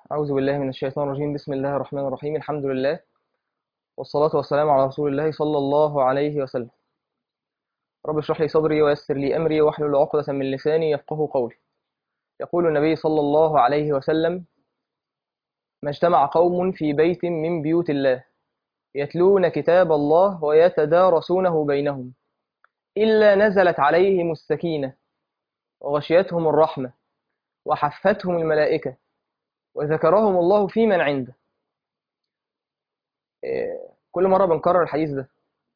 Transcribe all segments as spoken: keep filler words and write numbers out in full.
أعوذ بالله من الشيطان الرجيم. بسم الله الرحمن الرحيم. الحمد لله والصلاة والسلام على رسول الله صلى الله عليه وسلم. رب اشرح لي صدري ويسر لي أمري واحلل عقدة من لساني يفقه قولي. يقول النبي صلى الله عليه وسلم: ما اجتمع قوم في بيت من بيوت الله يتلون كتاب الله ويتدارسونه بينهم إلا نزلت عليهم السكينة وغشيتهم الرحمة وحفتهم الملائكة وذكرهم الله في من عنده. إيه، كل مرة بنكرر الحديث ده،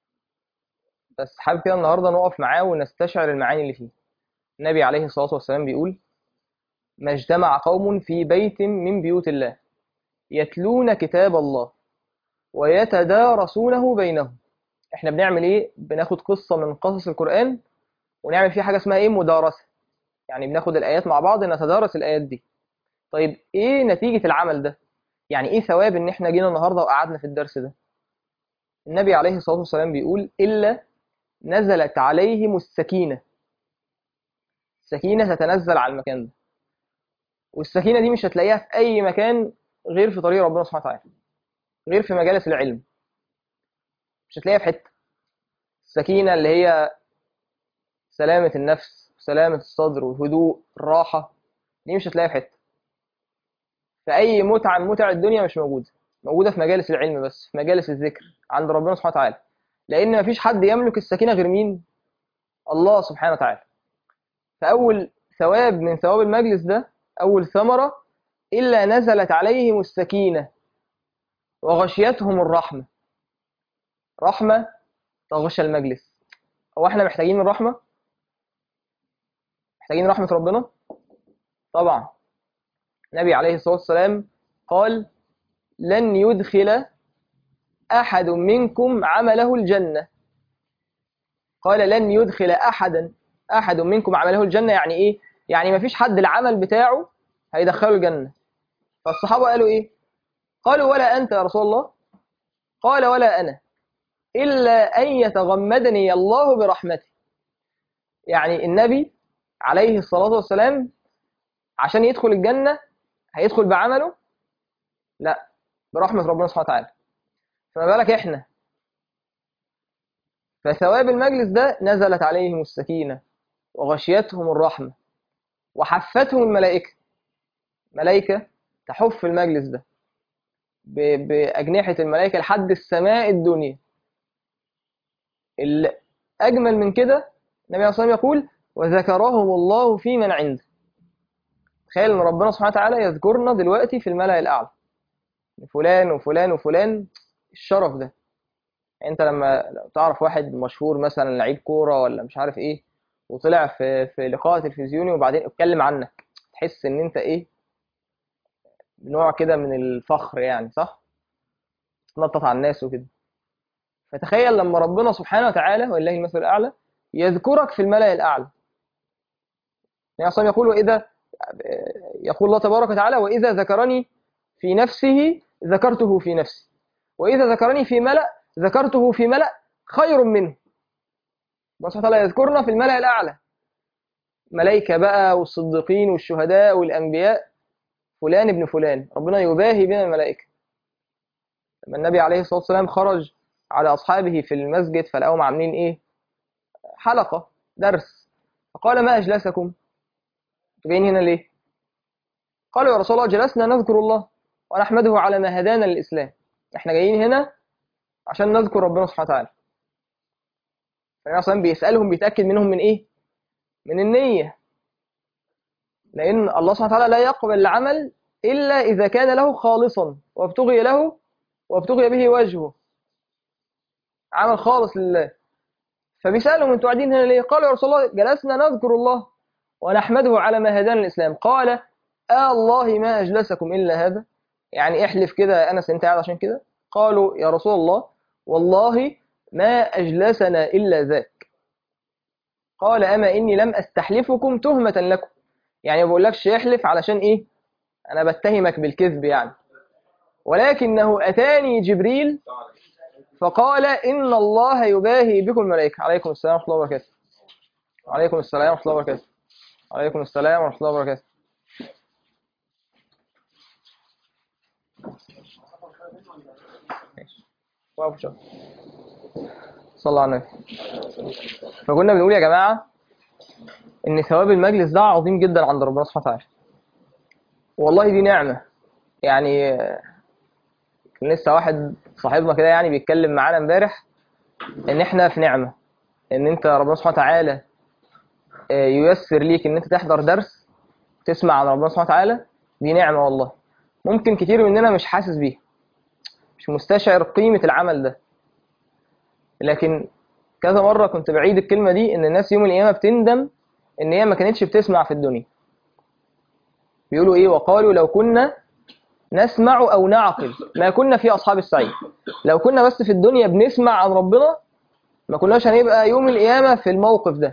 بس حابب كده النهارده نقف معاه ونستشعر المعاني اللي فيه. النبي عليه الصلاة والسلام بيقول: ما اجتمع قوم في بيت من بيوت الله يتلون كتاب الله ويتدارسونه بينهم. احنا بنعمل ايه؟ بناخد قصة من قصص القرآن ونعمل فيها حاجة اسمها ايه؟ مدارسة. يعني بناخد الآيات مع بعض، نتدارس الآيات دي. طيب ايه نتيجة العمل ده؟ يعني ايه ثواب ان احنا جينا النهاردة وقعدنا في الدرس ده؟ النبي عليه الصلاة والسلام بيقول: إلا نزلت عليهم السكينة. السكينة تتنزل على المكان ده، والسكينة دي مش هتلاقيها في أي مكان غير في طريق ربنا سبحانه وتعالى، غير في مجالس العلم. مش هتلاقيها في حتة. السكينة اللي هي سلامة النفس، سلامة الصدر، والهدوء، الراحة، دي مش هتلاقيها في حتة. في أي متعة من متع الدنيا مش موجودة. موجودة في مجالس العلم بس، في مجالس الذكر عند ربنا سبحانه وتعالى. لأن مفيش حد يملك السكينة غير مين؟ الله سبحانه وتعالى. فأول ثواب من ثواب المجلس ده، أول ثمرة: إلا نزلت عليهم السكينة وغشيتهم الرحمة. رحمة تغشى المجلس. هو احنا محتاجين الرحمة؟ محتاجين رحمة ربنا؟ طبعا. النبي عليه الصلاة والسلام قال: لن يدخل أحد منكم عمله الجنة. قال: لن يدخل أحدا أحد منكم عمله الجنة. يعني إيه؟ يعني مفيش حد العمل بتاعه هيدخله الجنة. فالصحابة قالوا إيه؟ قالوا: ولا أنت يا رسول الله؟ قال: ولا أنا، إلا أن يتغمدني الله برحمته. يعني النبي عليه الصلاة والسلام عشان يدخل الجنة هيدخل بعمله؟ لا، برحمة ربنا سبحانه وتعالى. فما بالك إحنا؟ فثواب المجلس ده: نزلت عليهم السكينة وغشيتهم الرحمة وحفتهم الملائكة. ملائكة تحف المجلس ده ب- بأجنحة الملائكة لحد السماء الدنيا. الأجمل من كده، النبي عليه الصلاة والسلام يقول: وذكرهم الله في من عنده. تخيل ان ربنا سبحانه وتعالى يذكرنا دلوقتي في الملأ الأعلى، فلان وفلان وفلان. الشرف ده، يعني انت لما لو تعرف واحد مشهور مثلا لعيب كورة ولا مش عارف ايه، وطلع في في لقاء تلفزيوني وبعدين اتكلم عنك، تحس ان انت ايه؟ نوع كده من الفخر، يعني صح؟ تنطط على الناس وكده. فتخيل لما ربنا سبحانه وتعالى ولله المثل الأعلى يذكرك في الملأ الأعلى. يعني أصلا يقول: وإذا يقول الله تبارك وتعالى: وإذا ذكرني في نفسه ذكرته في نفسي، وإذا ذكرني في ملأ ذكرته في ملأ خير منه. الله سبحانه وتعالى يذكرنا في الملأ الأعلى، ملائكة بقى والصديقين والشهداء والأنبياء. فلان ابن فلان، ربنا يباهي بين الملائكة. لما النبي عليه الصلاة والسلام خرج على أصحابه في المسجد فلقاهم عاملين إيه؟ حلقة درس. فقال: ما أجلسكم؟ انتوا جايين هنا ليه؟ قالوا: يا رسول الله جلسنا نذكر الله ونحمده على ما هدانا للإسلام. احنا جايين هنا عشان نذكر ربنا سبحانه وتعالى. فالنبي اصلا بيسالهم، بيتاكد منهم من ايه؟ من النيه. لان الله سبحانه وتعالى لا يقبل العمل الا اذا كان له خالصا وابتغي له وابتغي به وجهه، عمل خالص لله. فبيسالهم: انتوا قاعدين هنا ليه؟ قالوا: يا رسول الله جلسنا نذكر الله ونحمده على ما هدانا الاسلام. قال: آه الله ما اجلسكم الا هذا؟ يعني احلف كده يا انس انت قاعد عشان كده؟ قالوا: يا رسول الله والله ما اجلسنا الا ذاك. قال: أما إني لم أستحلفكم تهمة لكم. يعني ما بقولكش احلف علشان إيه؟ أنا بتهمك بالكذب يعني. ولكنه أتاني جبريل فقال: إن الله يباهي بكم الملائكة. عليكم السلام ورحمة الله وبركاته. عليكم السلام ورحمة الله وبركاته. عليكم السلام ورحمة الله وبركاته. ماشي. واقف شوية. صلى على النبي. فكنا بنقول يا جماعة إن ثواب المجلس ده عظيم جدا عند ربنا سبحانه وتعالى. والله دي نعمة. يعني كان لسه واحد صاحبنا كده يعني بيتكلم معانا امبارح إن إحنا في نعمة. إن أنت ربنا سبحانه وتعالى ييسر ليك إن أنت تحضر درس تسمع عن ربنا سبحانه وتعالى. دي نعمة والله. ممكن كتير مننا مش حاسس بيها، مش مستشعر قيمة العمل ده. لكن كذا مرة كنت بعيد الكلمة دي، إن الناس يوم القيامة بتندم إن هي ما كانتش بتسمع في الدنيا. بيقولوا إيه؟ وقالوا لو كنا نسمع أو نعقل ما كنا في أصحاب السعير. لو كنا بس في الدنيا بنسمع عن ربنا ما كناش هنبقى يوم القيامة في الموقف ده.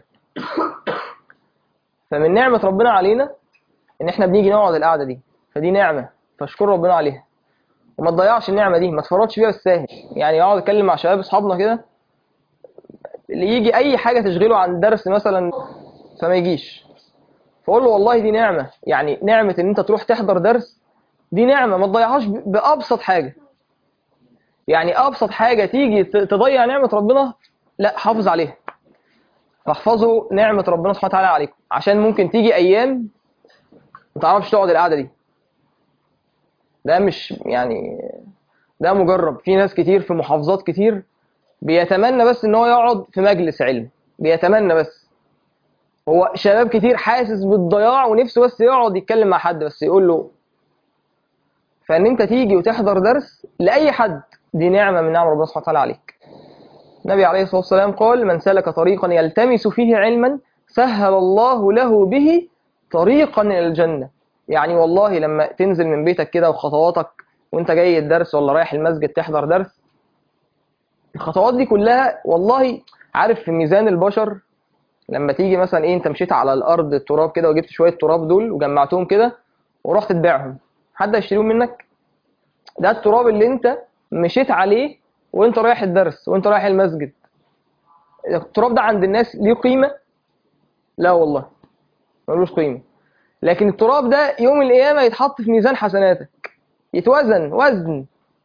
فمن نعمة ربنا علينا إن إحنا بنيجي نقعد القعدة دي، فدي نعمة، فاشكر ربنا عليها. وما تضيعش النعمة دي، ما تفرطش فيها بالساهل. يعني اقعد اتكلم مع شباب اصحابنا كده، اللي يجي اي حاجة تشغله عن درس مثلا فما يجيش، فقول له والله دي نعمة. يعني نعمة ان انت تروح تحضر درس، دي نعمة ما تضيعهاش بأبسط حاجة. يعني أبسط حاجة تيجي تضيع نعمة ربنا، لا حافظ عليها. فاحفظوا نعمة ربنا سبحانه وتعالى عليكم، عشان ممكن تيجي أيام ما تعرفش تقعد القعدة دي. ده مش يعني ده مجرب. في ناس كتير في محافظات كتير بيتمنى بس ان هو يقعد في مجلس علم، بيتمنى بس. هو شباب كتير حاسس بالضياع ونفسه بس يقعد يتكلم مع حد بس يقول له. فان انت تيجي وتحضر درس لاي حد، دي نعمه من نعم ربنا سبحانه وتعالى عليك. النبي عليه الصلاه والسلام قال: من سلك طريقا يلتمس فيه علما سهل الله له به طريقا الى الجنه. يعني والله لما تنزل من بيتك كده وخطواتك وانت جاي الدرس ولا رايح المسجد تحضر درس، الخطوات دي كلها والله، عارف في ميزان البشر لما تيجي مثلا ايه، انت مشيت على الارض التراب كده وجبت شويه تراب دول وجمعتهم كده ورحت تبيعهم، حد هيشتريهم منك؟ ده التراب اللي انت مشيت عليه وانت رايح الدرس وانت رايح المسجد. التراب ده عند الناس ليه قيمه؟ لا والله ملوش قيمه. لكن التراب ده يوم القيامه يتحط في ميزان حسناتك، يتوزن وزن.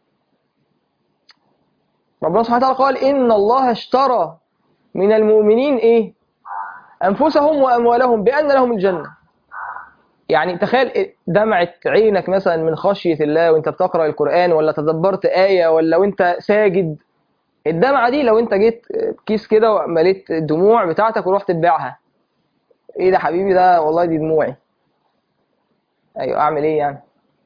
ربنا سبحانه وتعالى قال: ان الله اشترى من المؤمنين ايه؟ انفسهم واموالهم بان لهم الجنه. يعني تخيل دمعة عينك مثلا من خشية الله وانت بتقرأ القرآن، ولا تدبرت آية، ولا وانت ساجد. الدمعة دي لو انت جيت كيس كده ومليت الدموع بتاعتك ورحت تبيعها، ايه ده حبيبي؟ ده والله دي دموعي. ايوه اعمل ايه يعني؟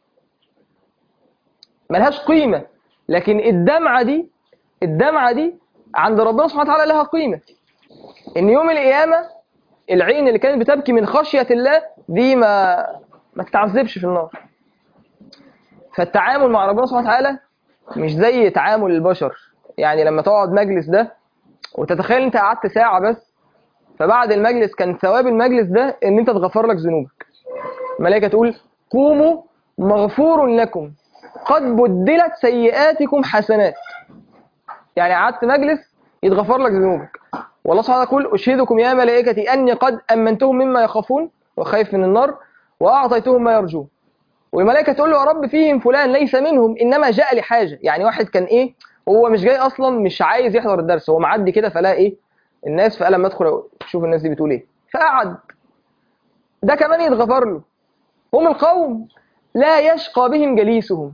ملهاش قيمة. لكن الدمعة دي الدمعة دي عند ربنا سبحانه وتعالى لها قيمة. ان يوم القيامة العين اللي كانت بتبكي من خشية الله دي ما ما تتعذبش في النار. فالتعامل مع ربنا سبحانه وتعالى مش زي تعامل البشر. يعني لما تقعد مجلس ده وتتخيل انت قعدت ساعة بس، فبعد المجلس كان ثواب المجلس ده ان انت تغفر لك ذنوبك. الملائكة تقول: قوموا مغفور لكم قد بدلت سيئاتكم حسنات. يعني قعدت مجلس يتغفر لك ذنوبك. والله سبحانه يقول: أشهدكم يا ملائكتي أني قد أمنتهم مما يخافون وخايف من النار وأعطيتهم ما يرجون. والملائكة تقول له: يا رب فيهم فلان ليس منهم إنما جاء لحاجة. يعني واحد كان إيه، هو مش جاي أصلا، مش عايز يحضر الدرس، هو معدي كده فلا إيه الناس، فقال لما أدخل شوف الناس دي بتقول إيه فقعد. ده كمان يتغفر له. هم القوم لا يشقى بهم جليسهم.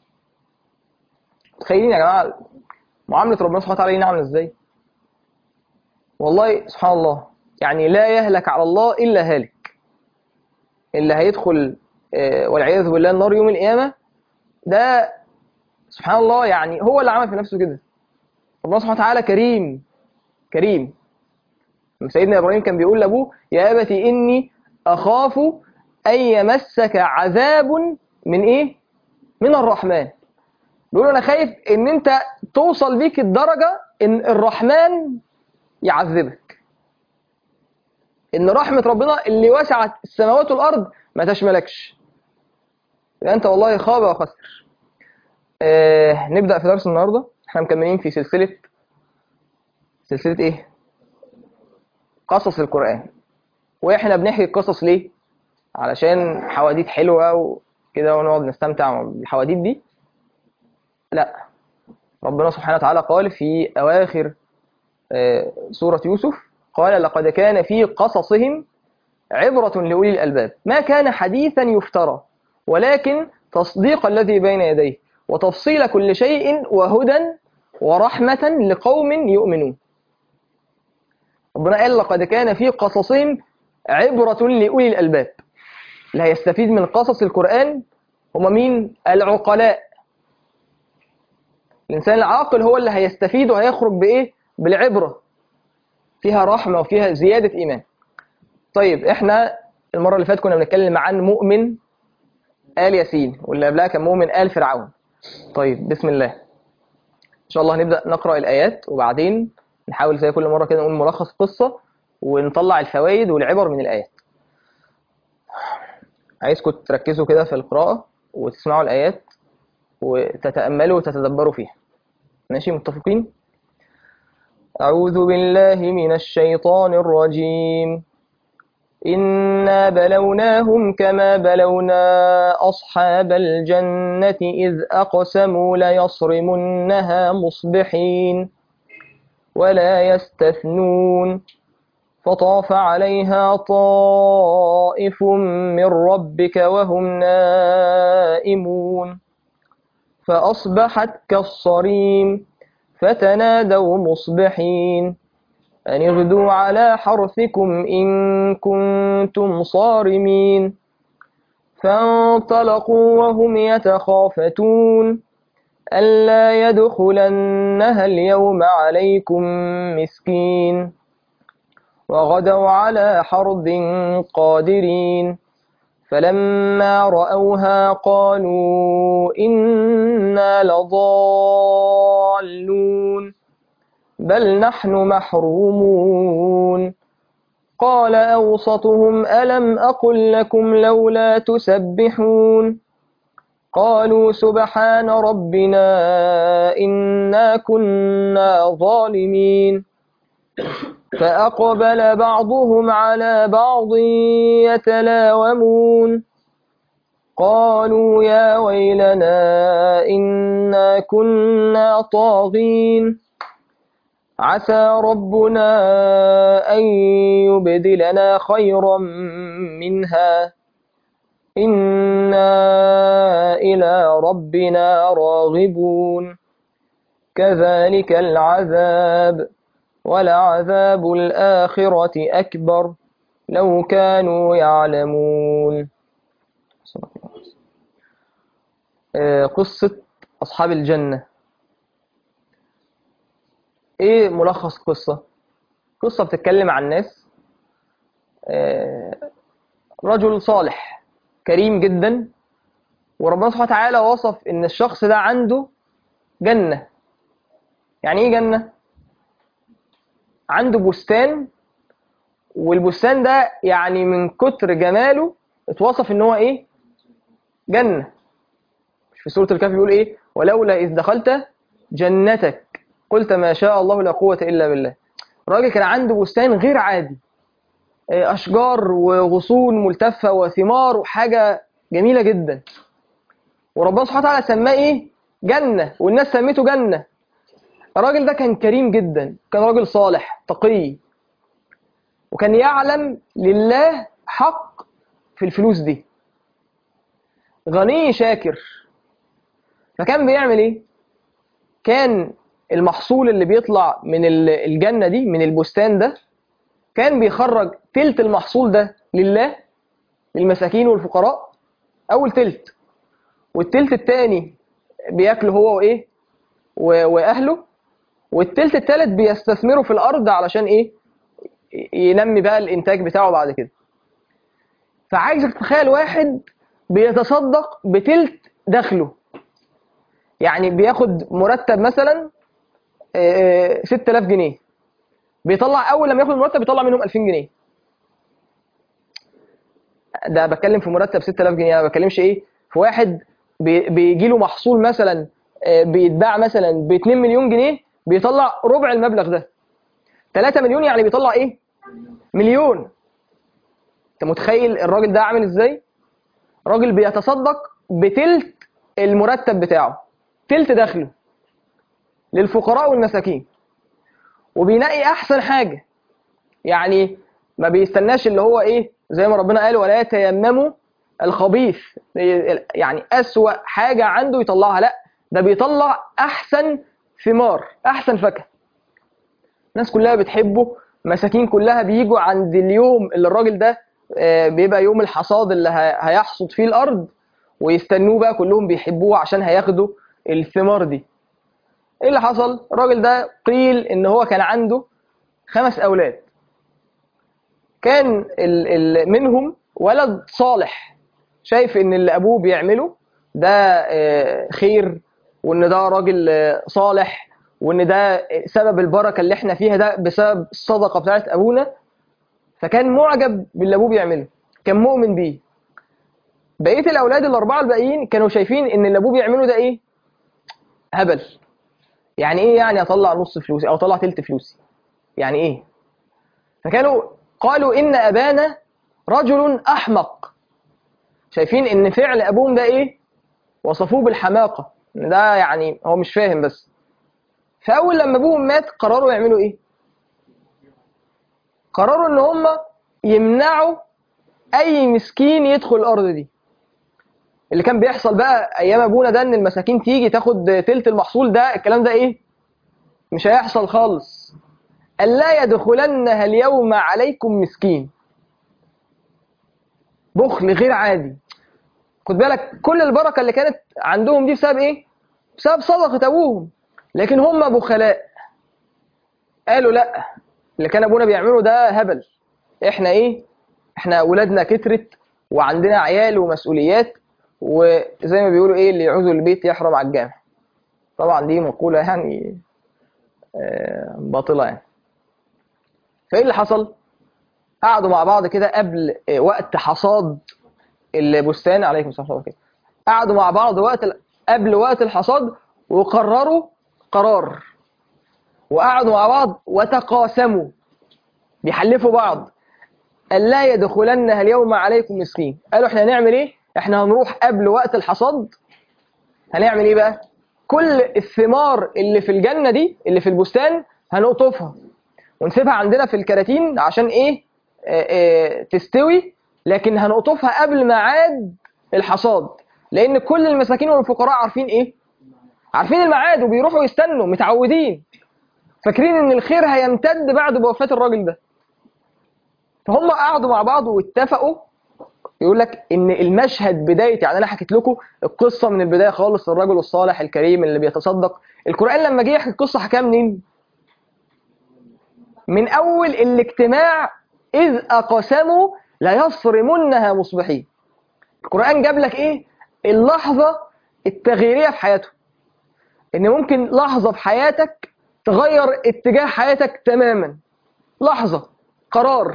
تخيلين يا جماعة معاملة ربنا سبحانه وتعالى لينا عاملة إزاي؟ والله سبحان الله. يعني لا يهلك على الله إلا هالك. اللي هيدخل والعياذ بالله النار يوم القيامة ده سبحان الله، يعني هو اللي عمل في نفسه كده. الله سبحانه وتعالى كريم كريم. سيدنا إبراهيم كان بيقول لأبوه: يا أبتي إني أخاف أن يمسك عذاب من إيه؟ من الرحمن. بيقول أنا خايف إن أنت توصل بيك الدرجة إن الرحمن يعذبك، إن رحمة ربنا اللي وسعت السماوات والأرض ما تشملكش. يبقى أنت والله خاب وخسر. آه نبدأ في درس النهاردة. احنا مكملين في سلسلة سلسلة إيه؟ قصص القرآن. وإحنا بنحكي القصص ليه؟ علشان حواديت حلوة وكده ونقعد نستمتع بالحواديت دي. لا، ربنا سبحانه وتعالى قال في أواخر آه، سورة يوسف، قال لقد كان في قصصهم عبرة لأولي الألباب ما كان حديثا يفترى ولكن تصديق الذي بين يديه وتفصيل كل شيء وهدى ورحمة لقوم يؤمنون. ربنا قال لقد كان في قصصهم عبرة لأولي الألباب. اللي هيستفيد من قصص القرآن هم مين؟ العقلاء. الإنسان العاقل هو اللي هيستفيد وهيخرج بإيه؟ بالعبرة، فيها رحمة وفيها زيادة إيمان. طيب إحنا المرة اللي فاتت كنا بنتكلم عن مؤمن آل ياسين، واللي قبلها كان مؤمن آل فرعون. طيب بسم الله، إن شاء الله هنبدأ نقرأ الآيات وبعدين نحاول زي كل مرة كده نقول ملخص قصة ونطلع الفوائد والعبر من الآيات. عايزكم تركزوا كده في القراءة وتسمعوا الآيات وتتأملوا وتتدبروا فيها. ماشي، متفقين؟ أعوذ بالله من الشيطان الرجيم. إنا بلوناهم كما بلونا أصحاب الجنة إذ أقسموا ليصرمنها مصبحين ولا يستثنون فطاف عليها طائف من ربك وهم نائمون فأصبحت كالصريم فتنادوا مصبحين أن اغدوا على حرثكم إن كنتم صارمين فانطلقوا وهم يتخافتون ألا يدخلنها اليوم عليكم مسكين وغدوا على حرد قادرين فلما رأوها قالوا إنا لضالون بل نحن محرومون قال أوسطهم ألم أقل لكم لولا تسبحون قالوا سبحان ربنا إنا كنا ظالمين فأقبل بعضهم على بعض يتلاومون قالوا يا ويلنا إنا كنا طاغين عسى ربنا أن يبدلنا خيرا منها إنا إلى ربنا راغبون كذلك العذاب ولعذاب الآخرة أكبر لو كانوا يعلمون. قصة أصحاب الجنة. إيه ملخص قصة؟ قصة بتتكلم عن ناس، رجل صالح كريم جدا، وربنا سبحانه وتعالى وصف إن الشخص ده عنده جنة. يعني إيه جنة؟ عنده بستان، والبستان ده يعني من كتر جماله اتوصف ان هو ايه؟ جنة. مش في سورة الكهف بيقول ايه؟ ولولا إذ دخلت جنتك قلت ما شاء الله لا قوة إلا بالله. الراجل كان عنده بستان غير عادي، أشجار وغصون ملتفة وثمار وحاجة جميلة جدا، وربنا سبحانه وتعالى سماه ايه؟ جنة، والناس سميته جنة. الراجل ده كان كريم جدا، كان راجل صالح تقي، وكان يعلم لله حق في الفلوس دي، غني شاكر. فكان بيعمل ايه؟ كان المحصول اللي بيطلع من الجنة دي، من البستان ده، كان بيخرج تلت المحصول ده لله، للمساكين والفقراء، اول تلت، والتلت التاني بياكله هو وايه واهله، والتلت التالت بيستثمره في الارض علشان ايه؟ ينمي بقى الانتاج بتاعه بعد كده. فعايزك تتخيل واحد بيتصدق بتلت دخله، يعني بياخد مرتب مثلا ستة آلاف جنيه، بيطلع اول لما ياخد المرتب بيطلع منهم ألفين جنيه. ده بتكلم في مرتب ستة آلاف جنيه، انا ما بتكلمش ايه في واحد بيجي له محصول مثلا بيتباع مثلا ب اتنين مليون جنيه، بيطلع ربع المبلغ ده. تلاتة مليون يعني بيطلع ايه؟ مليون. انت متخيل الراجل ده عامل ازاي؟ راجل بيتصدق بتلت المرتب بتاعه، تلت دخله للفقراء والمساكين، وبينقي احسن حاجه. يعني ما بيستناش اللي هو ايه، زي ما ربنا قال ولا يتيمموا الخبيث، يعني اسوأ حاجه عنده يطلعها، لا ده بيطلع احسن ثمار، احسن فاكهه. الناس كلها بتحبه، مساكين كلها بيجوا عند اليوم اللي الراجل ده آه، بيبقى يوم الحصاد اللي ه- هيحصد فيه الارض، ويستنوه بقى كلهم بيحبوه عشان هياخدوا الثمار دي. ايه اللي حصل؟ الراجل ده قيل ان هو كان عنده خمس اولاد، كان ال ال منهم ولد صالح، شايف ان اللي ابوه بيعمله ده آه، خير، وان ده راجل آه، صالح، وان ده سبب البركه اللي احنا فيها ده بسبب الصدقه بتاعت ابونا. فكان معجب باللي ابوه بيعمله، كان مؤمن بيه. بقيه الاولاد الاربعه الباقيين كانوا شايفين ان اللي ابوه بيعمله ده ايه، هبل. يعني ايه يعني اطلع نص فلوسي او اطلع تلت فلوسي، يعني ايه؟ فكانوا قالوا ان ابانا رجل احمق، شايفين ان فعل ابوهم ده ايه، وصفوه بالحماقه، ان ده يعني هو مش فاهم بس. فاول لما ابوهم مات قرروا يعملوا ايه، قرروا ان هم يمنعوا اي مسكين يدخل الارض دي. اللي كان بيحصل بقى ايام ابونا ده ان المساكين تيجي تاخد تلت المحصول ده، الكلام ده ايه، مش هيحصل خالص. الا يدخلنها اليوم عليكم مسكين، بخل غير عادي. خد بالك كل البركه اللي كانت عندهم دي بسبب ايه، بسبب صدقه ابوهم، لكن هم بخلاء. قالوا لا، اللي كان ابونا بيعمله ده هبل، احنا ايه، احنا اولادنا كترت وعندنا عيال ومسؤوليات، وزي ما بيقولوا ايه، اللي يعوز البيت يحرم على الجامع. طبعا دي مقولة يعني آه، باطلة يعني. فايه اللي حصل؟ قعدوا مع بعض كده قبل آه، وقت حصاد البستان، عليكم السلام ورحمة الله وبركاته. قعدوا مع بعض وقت ال- قبل وقت الحصاد، وقرروا قرار، وقعدوا مع بعض وتقاسموا، بيحلفوا بعض. ألا يدخلنها اليوم عليكم مسكين. قالوا احنا هنعمل ايه؟ احنا هنروح قبل وقت الحصاد، هنعمل ايه بقى؟ كل الثمار اللي في الجنة دي، اللي في البستان، هنقطفها ونسيبها عندنا في الكراتين عشان ايه؟ آه آه تستوي، لكن هنقطفها قبل ميعاد الحصاد. لان كل المساكين والفقراء عارفين ايه؟ عارفين الميعاد، وبيروحوا يستنوا، متعودين، فاكرين ان الخير هيمتد بعد وفاة الراجل ده. فهم قعدوا مع بعض واتفقوا. يقول لك ان المشهد بدايه، يعني انا حكيت لكم القصه من البدايه خالص، الرجل الصالح الكريم اللي بيتصدق. القران لما جه يحكي القصه حكاها منين؟ من اول الاجتماع، اذ اقسموا ليصرمنها مصبحين. القران جاب لك ايه، اللحظه التغييريه في حياته، ان ممكن لحظه في حياتك تغير اتجاه حياتك تماما. لحظه، قرار،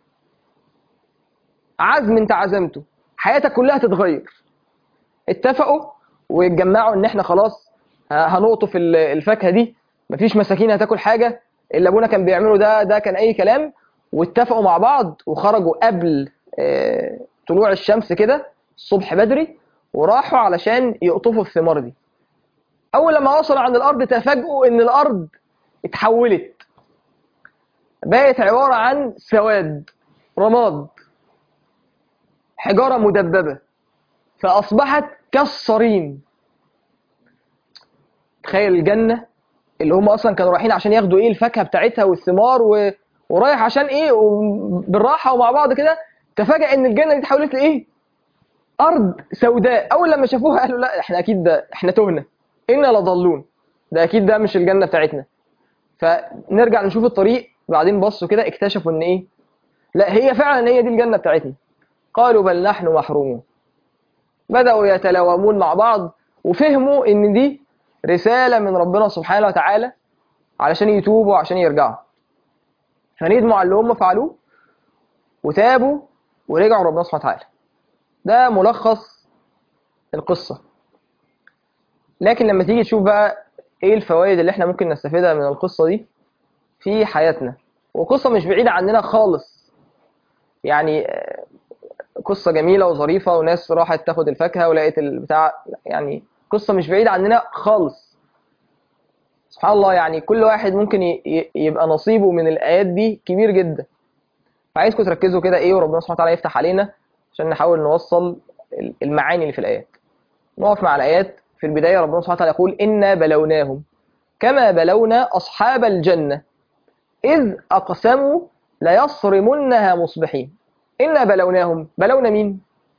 عزم انت عزمته، حياتك كلها تتغير. اتفقوا واتجمعوا ان احنا خلاص هنقطف الفاكهه دي، مفيش مساكين هتاكل حاجه، اللي ابونا كان بيعمله ده ده كان اي كلام. واتفقوا مع بعض وخرجوا قبل آه، طلوع الشمس كده الصبح بدري، وراحوا علشان يقطفوا الثمار دي. اول لما وصلوا عند الارض تفاجئوا ان الارض اتحولت، بقت عباره عن سواد، رماد، حجاره مدببه، فاصبحت كالصريم. تخيل الجنه اللي هم اصلا كانوا رايحين عشان ياخدوا ايه، الفاكهه بتاعتها والثمار و... ورايح عشان ايه، بالراحه ومع بعض كده، تفاجئ ان الجنه دي اتحولت لايه، ارض سوداء. اول لما شافوها قالوا لا احنا اكيد ده احنا تهنا، انا لضالون، ده اكيد ده مش الجنه بتاعتنا. فنرجع نشوف الطريق، بعدين بصوا كده اكتشفوا ان ايه، لا هي فعلا هي دي الجنه بتاعتنا. قالوا بل نحن محرومون. بداوا يتلاومون مع بعض، وفهموا ان دي رساله من ربنا سبحانه وتعالى علشان يتوبوا عشان يرجعوا. فندموا على اللي هم فعلوه وتابوا ورجعوا ربنا سبحانه وتعالى. ده ملخص القصة. لكن لما تيجي تشوف بقى ايه الفوائد اللي احنا ممكن نستفيدها من القصة دي في حياتنا، وقصة مش بعيدة عننا خالص، يعني قصة جميلة وظريفة، وناس راحت تاخد الفاكهة ولقيت البتاع، يعني قصة مش بعيدة عننا خالص. سبحان الله، يعني كل واحد ممكن ي- ي- يبقى نصيبه من الآيات دي كبير جدا. فعايزكم تركزوا كده إيه، وربنا سبحانه وتعالى يفتح علينا عشان نحاول نوصل المعاني اللي في الآيات. نقف مع الآيات. في البداية ربنا سبحانه وتعالى يقول إنا بلوناهم كما بلونا أصحاب الجنة إذ أقسموا ليصرمنها مصبحين. إنا بلوناهم، بلونا مين؟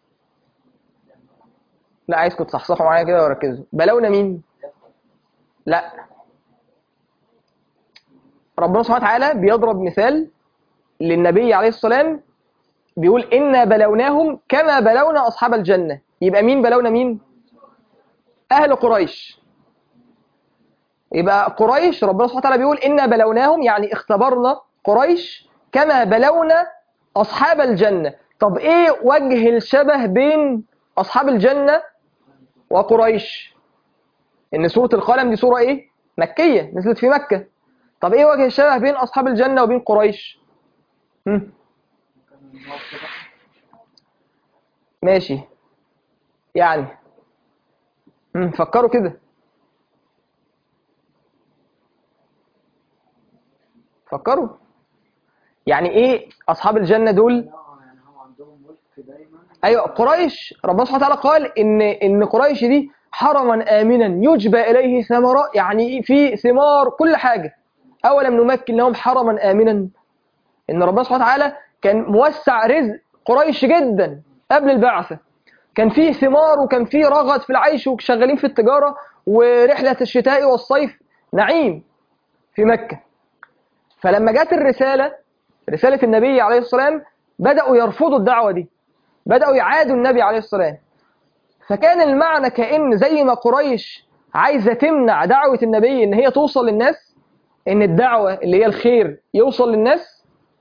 لا، عايزكم تصحصحوا معايا كده وركزوا. بلونا مين؟ لا، ربنا سبحانه وتعالى بيضرب مثال للنبي عليه السلام، بيقول إنا بلوناهم كما بلونا أصحاب الجنة. يبقى مين بلونا مين؟ أهل قريش. يبقى قريش ربنا سبحانه وتعالى بيقول إنا بلوناهم، يعني اختبرنا قريش كما بلونا أصحاب الجنة. طب إيه وجه الشبه بين أصحاب الجنة وقريش؟ إن سورة القلم دي سورة إيه؟ مكية، نزلت في مكة. طب إيه وجه الشبه بين أصحاب الجنة وبين قريش؟ هم؟ ماشي، يعني هم، فكروا كده، فكروا. يعني إيه أصحاب الجنة دول؟ ايوه، قريش ربنا سبحانه وتعالى قال ان ان قريش دي حرما امنا يجبى اليه ثمرات، يعني في ثمار كل حاجه. اولم نمكن لهم حرما امنا. ان ربنا سبحانه وتعالى كان موسع رزق قريش جدا قبل البعثه. كان فيه ثمار وكان فيه رغد في العيش وشغالين في التجاره، ورحله الشتاء والصيف نعيم في مكه. فلما جت الرساله، رساله النبي عليه السلام، بداوا يرفضوا الدعوه دي، بداوا يعادوا النبي عليه السلام. فكان المعنى كأن زي ما قريش عايزة تمنع دعوة النبي إن هي توصل للناس، إن الدعوة اللي هي الخير يوصل للناس،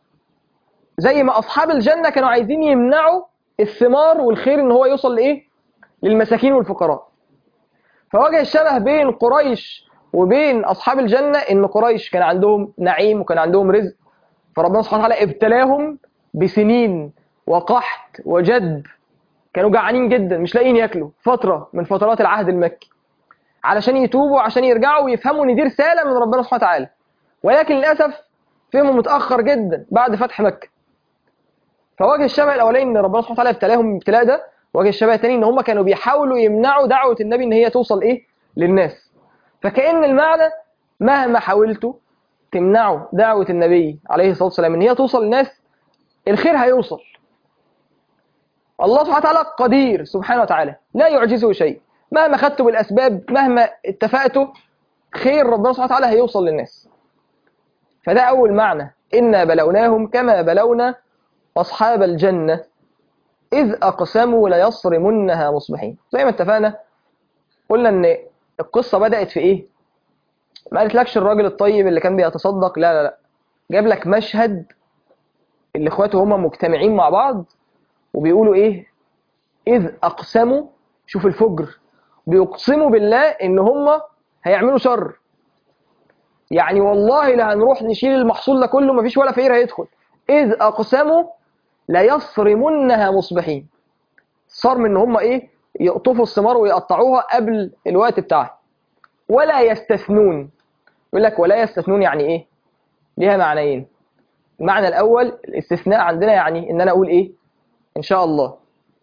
زي ما أصحاب الجنة كانوا عايزين يمنعوا الثمار والخير إن هو يوصل لإيه؟ للمساكين والفقراء. فوجه الشبه بين قريش وبين أصحاب الجنة إن قريش كان عندهم نعيم وكان عندهم رزق، فربنا سبحانه وتعالى ابتلاهم بسنين وقحط وجدب. كانوا جعانين جدا مش لاقيين ياكلوا فترة من فترات العهد المكي، علشان يتوبوا، عشان يرجعوا ويفهموا ان دي رسالة من ربنا سبحانه وتعالى. ولكن للأسف فهموا متأخر جدا بعد فتح مكة. فوجه الشبه الأولاني ان ربنا سبحانه وتعالى ابتلاهم الابتلاء ده. وجه الشبه الثاني ان هم كانوا بيحاولوا يمنعوا دعوة النبي ان هي توصل ايه؟ للناس. فكأن المعنى مهما حاولتوا تمنعوا دعوة النبي عليه الصلاة والسلام ان هي توصل للناس، الخير هيوصل. الله سبحانه وتعالى قدير سبحانه وتعالى، لا يعجزه شيء. مهما خدتوا بالأسباب، مهما اتفقتوا، خير ربنا سبحانه وتعالى هيوصل للناس. فده أول معنى، إنا بلوناهم كما بلونا أصحاب الجنة إذ أقسموا ليصرمنها مصبحين. زي ما اتفقنا قلنا إن القصة بدأت في إيه؟ ما قالتلكش الراجل الطيب اللي كان بيتصدق، لا لا لا، جاب لك مشهد اللي إخواته هما مجتمعين مع بعض وبيقولوا إيه؟ إذ أقسموا، شوف الفجر، بيقسموا بالله إن هما هيعملوا شر. يعني والله لا هنروح نشيل المحصول ده كله، مفيش ولا فقير هيدخل. إذ أقسموا ليصرمنها مصبحين. صرم إن هما إيه؟ يقطفوا الثمار ويقطعوها قبل الوقت بتاعها. ولا يستثنون. يقول لك ولا يستثنون يعني إيه؟ ليها معنيين. المعنى الأول الاستثناء عندنا يعني إن أنا أقول إيه؟ إن شاء الله.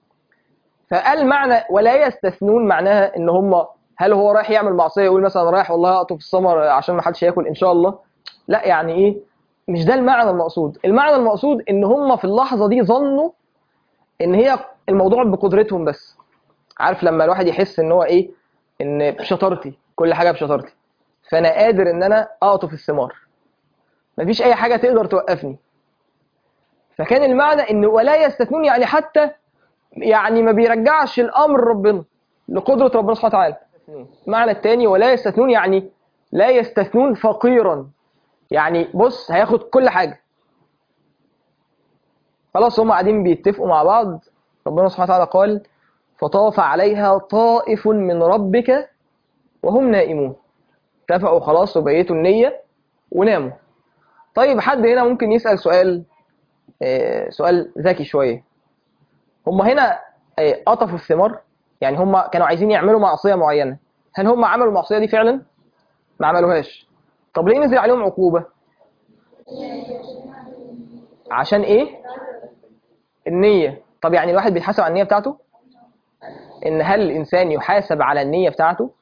فقال معنى ولا يستثنون معناها إن هما، هل هو رايح يعمل معصية يقول مثلا رايح والله أقطف الثمر عشان ما حدش ياكل إن شاء الله؟ لا، يعني إيه؟ مش ده المعنى المقصود. المعنى المقصود إن هم في اللحظة دي ظنوا إن هي الموضوع بقدرتهم بس. عارف لما الواحد يحس إن هو إيه؟ إن بشطارتي، كل حاجة بشطارتي، فأنا قادر إن أنا أقطف الثمار، مفيش أي حاجة تقدر توقفني. فكان المعنى إن ولا يستثنون يعني حتى يعني ما بيرجعش الأمر ربنا لقدرة ربنا سبحانه وتعالى. المعنى الثاني ولا يستثنون يعني لا يستثنون فقيرا، يعني بص هياخد كل حاجة. خلاص هم قاعدين بيتفقوا مع بعض. ربنا سبحانه وتعالى قال فطاف عليها طائف من ربك وهم نائمون. اتفقوا خلاص وبيتوا النية وناموا. طيب حد هنا ممكن يسأل سؤال، آه، سؤال ذكي شوية. هم هنا آه، قطفوا الثمار يعني هم كانوا عايزين يعملوا معصيه معينه، هل هم عملوا المعصيه دي فعلا؟ ما عملوهاش. طب ليه نزل عليهم عقوبه؟ عشان ايه؟ النيه. طب يعني الواحد بيتحاسب على النيه بتاعته؟ ان هل الانسان يحاسب على النيه بتاعته؟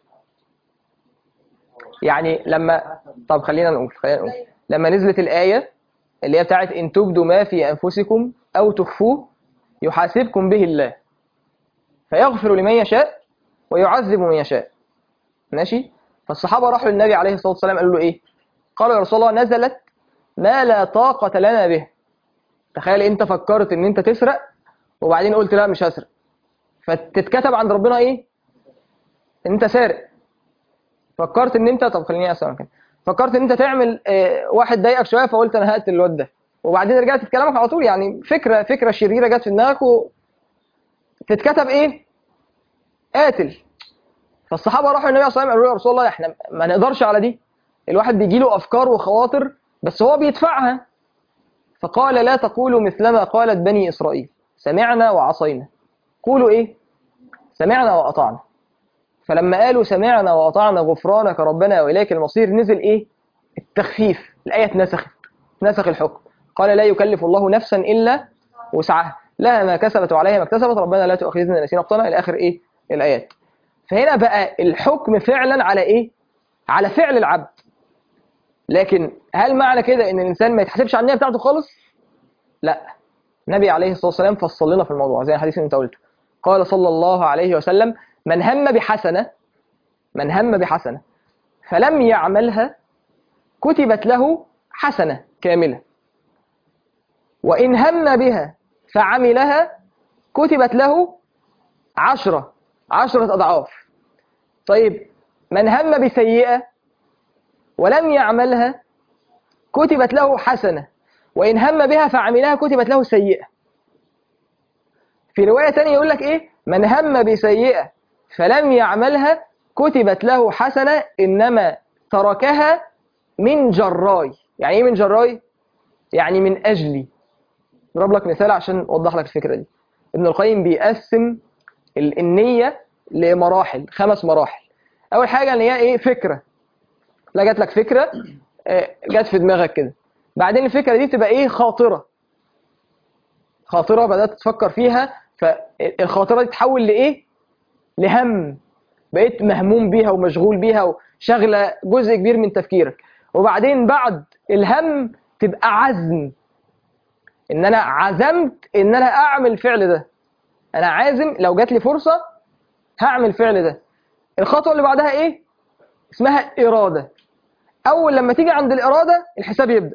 يعني لما طب خلينا نقول خلينا نقول لما نزلت الايه اللي هي بتاعت ان تبدوا ما في انفسكم او تخفوه يحاسبكم به الله فيغفر لمن يشاء ويعذب من يشاء، ماشي؟ فالصحابه راحوا للنبي عليه الصلاه والسلام قالوا له ايه؟ قالوا يا رسول الله نزلت ما لا طاقه لنا به. تخيل انت فكرت ان انت تسرق وبعدين قلت لا مش هسرق، فتتكتب عند ربنا ايه؟ ان انت سارق. فكرت ان انت طب خليني اسال كده، فكرت ان انت تعمل اه واحد ضايقك شويه فقلت انا هقتل الواد ده، وبعدين رجعت في كلامك على طول، يعني فكره فكره شريره جت في دماغك وتتكتب ايه؟ قاتل. فالصحابه راحوا للنبي صلى الله عليه وسلم قالوا له يا رسول الله احنا ما نقدرش على دي، الواحد بيجي له افكار وخواطر بس هو بيدفعها. فقال لا تقولوا مثلما قالت بني اسرائيل سمعنا وعصينا، قولوا ايه؟ سمعنا واطعنا. فلما قالوا سمعنا واطعنا غفرانك ربنا واليك المصير نزل ايه؟ التخفيف. الايه اتنسخت، نسخ الحكم. قال لا يكلف الله نفسا الا وسعها لها ما كسبت وعليها ما اكتسبت ربنا لا تؤاخذنا إن نسينا أخطأنا الى اخر ايه؟ الايات. فهنا بقى الحكم فعلا على ايه؟ على فعل العبد. لكن هل معنى كده ان الانسان ما يتحاسبش على النيه بتاعته خالص؟ لا. النبي عليه الصلاه والسلام فصل لنا في الموضوع زي الحديث اللي انت قلته. قال صلى الله عليه وسلم من هم بحسنه من هم بحسنه فلم يعملها كتبت له حسنه كامله، وان هم بها فعملها كتبت له عشرة عشرة أضعاف. طيب من هم بسيئة ولم يعملها كتبت له حسنة، وإن هم بها فعملها كتبت له سيئة. في رواية تانية يقول لك إيه؟ من هم بسيئة فلم يعملها كتبت له حسنة إنما تركها من جراي. يعني إيه من جراي؟ يعني من أجلي. نضرب لك مثال عشان أوضح لك الفكرة دي. ابن القيم بيقسم النية لمراحل، خمس مراحل. أول حاجة إن هي إيه؟ فكرة. لا جات لك فكرة جات في دماغك كده، بعدين الفكرة دي تبقى إيه؟ خاطرة. خاطرة بدأت تفكر فيها، فالخاطرة دي تتحول لإيه؟ لهم، بقيت مهموم بيها ومشغول بيها وشغلة جزء كبير من تفكيرك. وبعدين بعد الهم تبقى عزم، إن أنا عزمت إن أنا أعمل الفعل ده، أنا عازم لو جات لي فرصة هعمل الفعل ده. الخطوة اللي بعدها إيه؟ اسمها إرادة. أول لما تيجي عند الإرادة الحساب يبدأ.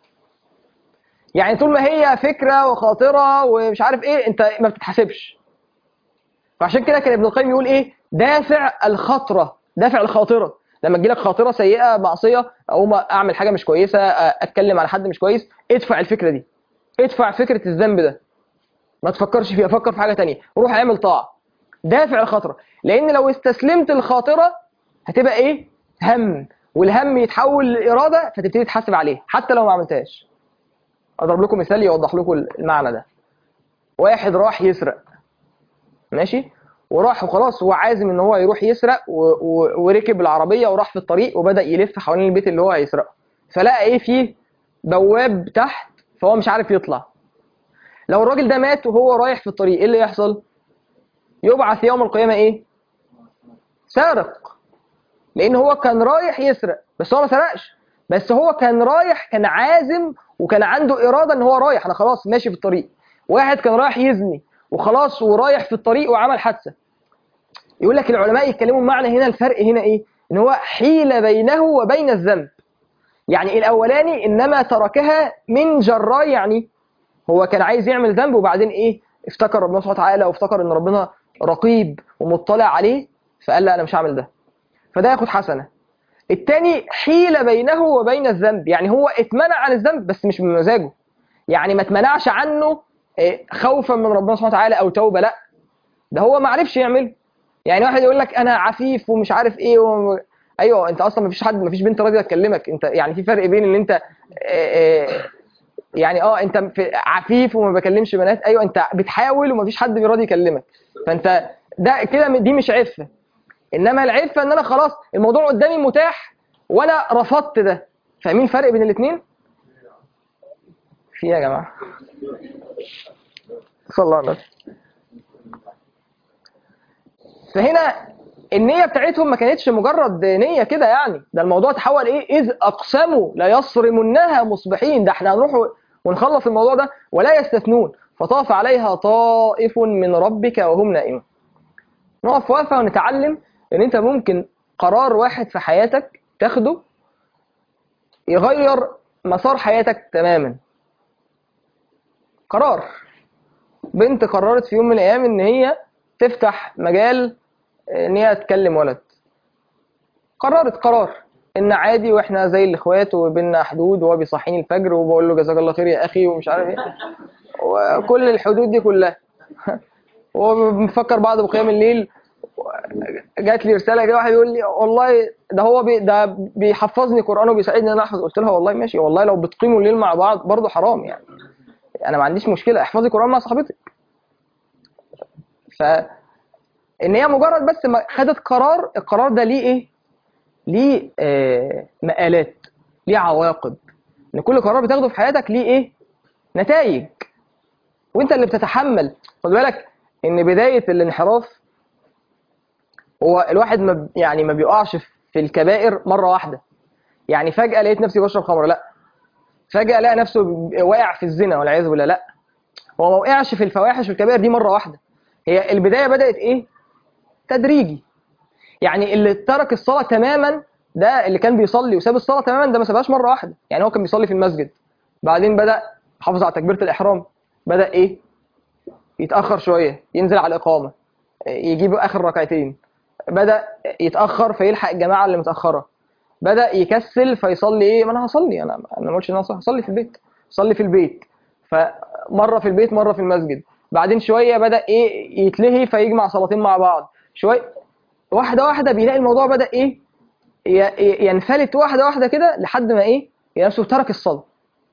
يعني طول ما هي فكرة وخاطرة ومش عارف إيه أنت ما بتتحاسبش. فعشان كده كان ابن القيم يقول إيه؟ دافع الخطرة، دافع الخاطرة. لما تجيلك خاطرة سيئة معصية أو ما أعمل حاجة مش كويسة، أتكلم على حد مش كويس، ادفع الفكرة دي، ادفع فكرة الذنب ده، ما تفكرش فيها، فكر في حاجة تانية، وروح اعمل طاعة. دافع الخاطرة، لأن لو استسلمت الخاطرة هتبقى إيه؟ هم، والهم يتحول لإرادة فتبتدي تحاسب عليه حتى لو ما عملتهاش. أضرب لكم مثال يوضح لكم المعنى ده. واحد راح يسرق، ماشي؟ وراح وخلاص هو عازم ان هو يروح يسرق و... و... وركب العربية وراح في الطريق وبدأ يلف حوالين البيت اللي هو هيسرقه، فلقى ايه؟ فيه بواب تحت فهو مش عارف يطلع. لو الراجل ده مات وهو رايح في الطريق ايه اللي يحصل؟ يبعث يوم القيامة ايه؟ سارق. لان هو كان رايح يسرق بس هو ما سرقش، بس هو كان رايح، كان عازم وكان عنده إرادة ان هو رايح، انا خلاص ماشي في الطريق. واحد كان رايح يزني وخلاص ورايح في الطريق وعمل حادثة. يقول لك العلماء يتكلموا معنى هنا، الفرق هنا ايه؟ ان هو حيل بينه وبين الذنب. يعني الاولاني انما تركها من جراي، يعني هو كان عايز يعمل ذنب وبعدين ايه؟ افتكر ربنا سبحانه وتعالى وافتكر ان ربنا رقيب ومطلع عليه فقال لا انا مش هعمل ده، فده ياخد حسنة. التاني حيل بينه وبين الذنب، يعني هو اتمنع عن الذنب بس مش بمزاجه، يعني ما اتمنعش عنه خوفا من ربنا سبحانه وتعالى او توبة، لا ده هو ما عرفش يعمله. يعني واحد يقول لك انا عفيف ومش عارف ايه و... ايوه انت اصلا ما فيش حد، ما فيش بنت راضيه تكلمك انت، يعني في فرق بين ان انت آه، آه، يعني اه انت في عفيف وما بكلمش بنات، ايوه انت بتحاول وما فيش حد بيراضي يكلمك، فانت ده كده دي مش عفه. انما العفه ان انا خلاص الموضوع قدامي متاح وانا رفضت ده. فاهمين الفرق بين الاثنين؟ في إيه يا جماعه؟ صلى الله عليه وسلم. فهنا النية بتاعتهم ما كانتش مجرد نية كده يعني، ده الموضوع تحول ايه؟ إذ أقسموا ليصرمنها مصبحين، ده احنا هنروح ونخلص الموضوع ده ولا يستثنون، فطاف عليها طائف من ربك وهم نائمون. نقف وقفة ونتعلم ان انت ممكن قرار واحد في حياتك تاخده يغير مسار حياتك تماما. قرار، بنت قررت في يوم من الايام ان هي تفتح مجال ان هي تكلم ولد. قررت قرار ان عادي واحنا زي الاخوات وبيننا حدود، وهو بيصحيني الفجر وبقول له جزاك الله خير يا اخي ومش عارف ايه وكل الحدود دي كلها. وبنفكر بعض بقيام الليل. جات لي رساله كده واحد يقول لي والله ده هو بي ده بيحفظني قران وبيساعدني ان انا احفظ. قلت لها والله ماشي، والله لو بتقيموا الليل مع بعض برضه حرام يعني، انا ما عنديش مشكله احفظي قران مع صاحبتك. ف ان هي مجرد بس ما خدت قرار، القرار ده ليه ايه؟ ليه آه مآلات، ليه عواقب. ان كل قرار بتاخده في حياتك ليه ايه؟ نتائج، وانت اللي بتتحمل. خد بالك ان بدايه الانحراف هو الواحد ما يعني ما بيقعش في الكبائر مره واحده. يعني فجاه لقيت نفسي بشرب خمر، لا. فجاه لقى نفسه واقع في الزنا والعياذ بالله، لا. هو ما وقعش في الفواحش والكبائر دي مره واحده. هي البدايه بدات ايه؟ تدريجي. يعني اللي ترك الصلاه تماما ده اللي كان بيصلي وساب الصلاه تماما ده ما سابهاش مره واحده. يعني هو كان بيصلي في المسجد، بعدين بدا حافظ على تكبيره الاحرام، بدا ايه؟ يتاخر شويه، ينزل على الاقامه، يجيب اخر ركعتين، بدا يتاخر فيلحق الجماعه اللي متاخره، بدا يكسل فيصلي ايه؟ ما انا هصلي، انا انا ما قلتش ان انا هصلي في البيت، صلي في البيت. فمره في البيت مره في المسجد. بعدين شويه بدا ايه؟ يتلهي فيجمع صلاتين مع بعض. شويه واحده واحده بيلاقي الموضوع بدا ايه؟ ينفلت واحده واحده كده لحد ما ايه؟ يلاقي نفسه ترك الصلاه.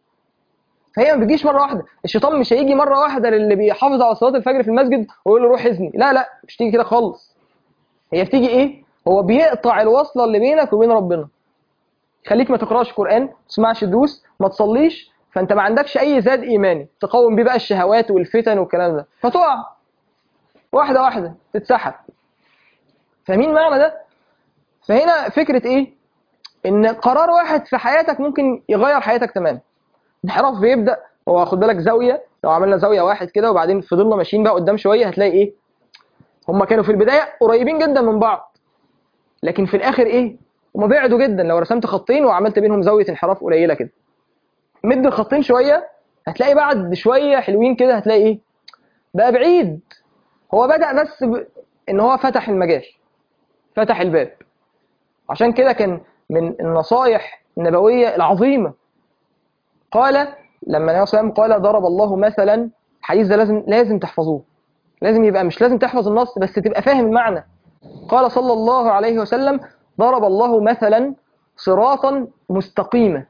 فهي ما بتجيش مره واحده. الشيطان مش هيجي مره واحده للي بيحافظ على صلاه الفجر في المسجد ويقول له روح اذني، لا لا، مش تيجي كده خالص. هي بتيجي ايه؟ هو بيقطع الوصله اللي بينك وبين ربنا، خليك ما تقراش قران، ما تسمعش دروس، ما تصليش، فانت ما عندكش اي زاد ايماني تقاوم بيه بقى الشهوات والفتن والكلام ده، فتقع واحده واحده تتسحب. فاهمين معنى ده؟ فهنا فكره ايه؟ ان قرار واحد في حياتك ممكن يغير حياتك تماما. انحراف بيبدا، هو خد بالك زاويه، لو عملنا زاويه واحد كده وبعدين فضلنا ماشيين بقى قدام شويه هتلاقي ايه؟ هم كانوا في البدايه قريبين جدا من بعض، لكن في الاخر ايه؟ هم بعدوا جدا. لو رسمت خطين وعملت بينهم زاويه انحراف قليله كده، مد الخطين شويه هتلاقي بعد شويه حلوين كده هتلاقي ايه؟ بقى بعيد. هو بدأ بس ب... ان هو فتح المجال، فتح الباب. عشان كده كان من النصائح النبويه العظيمه، قال لما النبي صلى الله عليه وسلم قال ضرب الله مثلا، الحديث ده لازم لازم تحفظوه، لازم يبقى مش لازم تحفظ النص بس تبقى فاهم المعنى. قال صلى الله عليه وسلم ضرب الله مثلا صراطا مستقيما.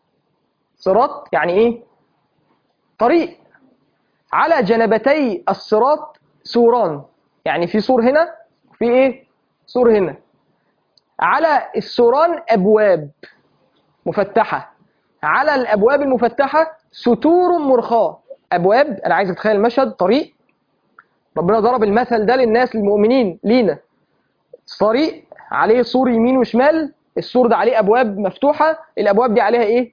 صراط يعني ايه؟ طريق. على جنبتي الصراط سوران، يعني في سور هنا وفي ايه؟ سور هنا. على السوران ابواب مفتحه، على الابواب المفتحه ستور مرخاه. ابواب، انا عايز اتخيل المشهد، طريق ربنا ضرب المثل ده للناس المؤمنين لينا، طريق عليه سور يمين وشمال، السور ده عليه ابواب مفتوحه، الابواب دي عليها ايه؟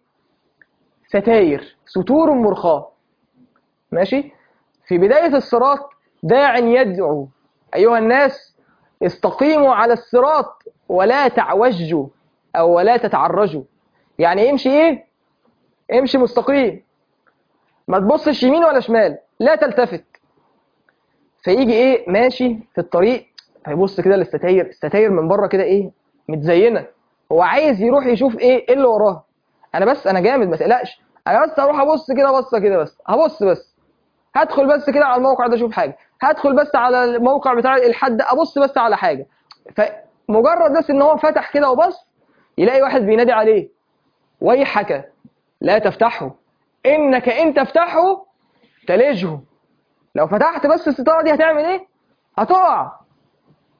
ستاير، ستور مرخاه. ماشي. في بدايه الصراط داع يدعو ايها الناس استقيموا على الصراط ولا تعوجوا او ولا تتعرجوا. يعني امشي ايه؟ امشي مستقيم، ما تبصش يمين ولا شمال، لا تلتفت. فيجي ايه؟ ماشي في الطريق هيبص كده للستاير، الستاير من بره كده ايه؟ متزينه. هو عايز يروح يشوف ايه ايه اللي وراها. انا بس انا جامد ما تقلقش، انا بس هروح ابص كده بصه كده، بس هبص بس، هدخل بس كده على الموقع ده اشوف حاجه، هدخل بس على الموقع بتاع الحد ابص بس على حاجه. فمجرد بس ان هو فتح كده وبص يلاقي واحد بينادي عليه ويحك لا تفتحه انك ان تفتحه تلجه. لو فتحت بس الستاره دي هتعمل ايه؟ هتقع.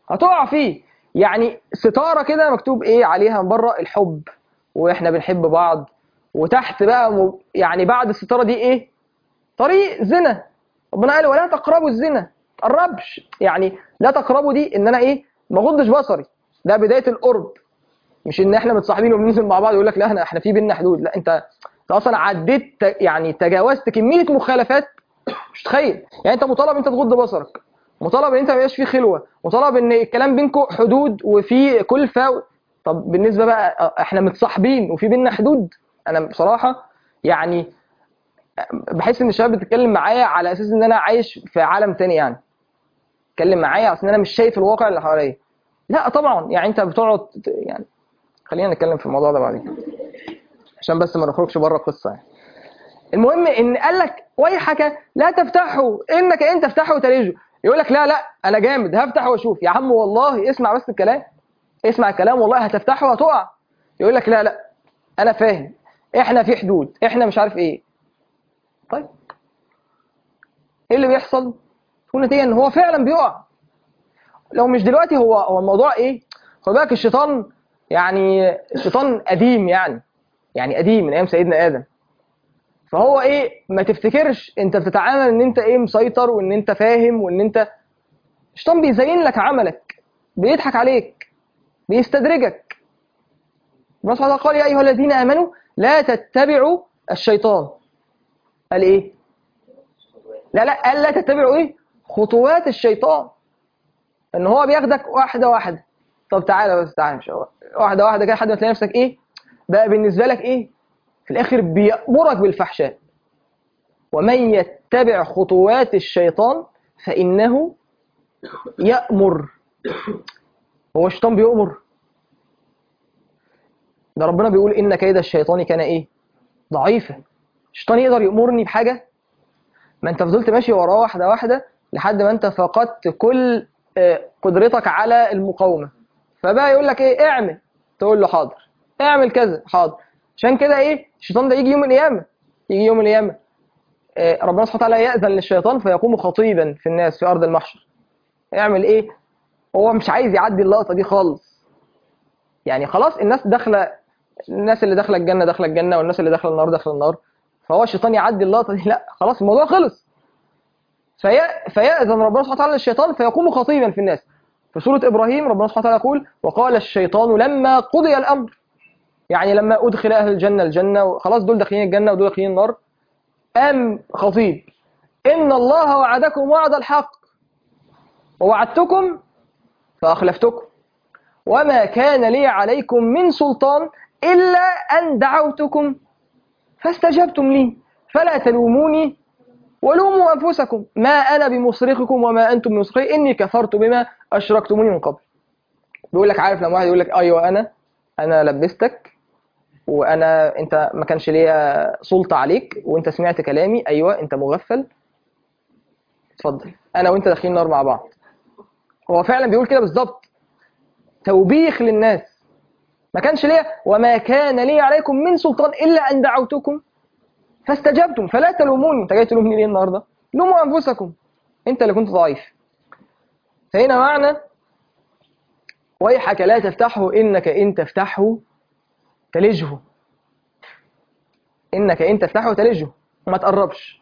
هتقع فيه. يعني ستاره كده مكتوب ايه عليها من بره؟ الحب، واحنا بنحب بعض. وتحت بقى م... يعني بعد الستاره دي ايه؟ طريق زنا. ربنا قال ولا تقربوا الزنا، ما تقربش. يعني لا تقربوا دي ان انا ايه؟ ما اغضش بصري، ده بدايه القرب. مش ان احنا متصاحبين وبننزل مع بعض ويقول لك لا احنا احنا في بينا حدود. لا، انت انت اصلا عديت ت- يعني تجاوزت كميه مخالفات مش تخيل. يعني انت مطالب انت تغض بصرك، مطالب ان انت ما يبقاش في خلوه، مطالب ان الكلام بينكم حدود وفي كلفه. طب بالنسبه بقى احنا متصاحبين وفي بينا حدود؟ انا بصراحه يعني بحس ان الشباب بتتكلم معايا على اساس ان انا عايش في عالم تاني. يعني اتكلم معايا اصل انا مش شايف الواقع اللي حواليا. لا طبعا، يعني انت بتقعد ت- يعني خلينا نتكلم في الموضوع ده بعدين عشان بس ما نخرجش بره القصه يعني. المهم ان قال لك ويحك لا تفتحه انك ان تفتحه تلجه. يقول لك لا لا انا جامد هفتح واشوف. يا عم والله اسمع بس الكلام، اسمع الكلام، والله هتفتحه وهتقع. يقول لك لا لا انا فاهم، احنا في حدود، احنا مش عارف ايه. طيب ايه اللي بيحصل؟ تكون نتيجه ان هو فعلا بيقع. لو مش دلوقتي، هو هو الموضوع ايه؟ خد بالك الشيطان، يعني الشيطان قديم يعني، يعني قديم من ايام سيدنا ادم. فهو ايه؟ ما تفتكرش انت بتتعامل ان انت ايه مسيطر وان انت فاهم وان انت. الشيطان بيزين لك عملك، بيضحك عليك، بيستدرجك. الله سبحانه وتعالى قال يا ايها الذين امنوا لا تتبعوا الشيطان. قال ايه؟ لا لا قال لا تتبعوا ايه؟ خطوات الشيطان. ان هو بياخدك واحده واحده. طب تعالى بس، تعالى مش واحده واحده كده لحد ما تلاقي نفسك ايه بقى بالنسبه لك ايه؟ في الاخر بيأمرك بالفحشاء. ومن يتبع خطوات الشيطان فإنه يأمر. هو الشيطان بيؤمر؟ ده ربنا بيقول إن كيد الشيطان كان إيه؟ ضعيفا. الشيطان يقدر يأمرني بحاجة؟ ما أنت فضلت ماشي وراه واحدة واحدة لحد ما أنت فقدت كل آه، قدرتك على المقاومة. فبقى يقول لك إيه؟ اعمل. تقول له حاضر. اعمل كذا، حاضر. عشان كده إيه؟ الشيطان ده يجي يوم القيامة، يجي يوم القيامة آه، ربنا سبحانه وتعالى يأذن للشيطان فيقوم خطيبا في الناس في أرض المحشر. يعمل إيه؟ هو مش عايز يعدي اللقطة دي خالص. يعني خلاص الناس داخلة، الناس اللي داخلة الجنة داخلة الجنة، والناس اللي داخلة النار داخلة النار. فهو الشيطان يعدي اللقطة دي؟ لا، خلاص الموضوع خلص. في... فيأذن ربنا سبحانه وتعالى للشيطان فيقوم خطيبا في الناس. في سورة إبراهيم ربنا سبحانه وتعالى يقول وقال الشيطان لما قضي الأمر. يعني لما أدخل أهل الجنة الجنة خلاص دول داخلين الجنة ودول داخلين النار، قام خطيب إن الله وعدكم وعد الحق ووعدتكم فأخلفتكم وما كان لي عليكم من سلطان إلا أن دعوتكم فاستجبتم لي فلا تلوموني ولوموا أنفسكم ما أنا بمصرخكم وما أنتم بمصرخي إني كفرت بما أشركتموني من قبل. بيقول لك عارف لما واحد يقول لك أيوه أنا أنا لبستك وأنا أنت ما كانش ليا سلطة عليك وأنت سمعت كلامي، أيوه أنت مغفل، اتفضل أنا وأنت داخلين نار مع بعض. هو فعلا بيقول كده بالظبط، توبيخ للناس. ما كانش ليا وما كان لي عليكم من سلطان إلا أن دعوتكم فاستجبتم فلا تلوموني. انت جاي تلومني ليه النهارده؟ لوموا انفسكم، انت اللي كنت ضعيف. فهنا معنى ويحك لا تفتحه انك ان تفتحه تلجه. انك ان تفتحه تلجه، ما تقربش،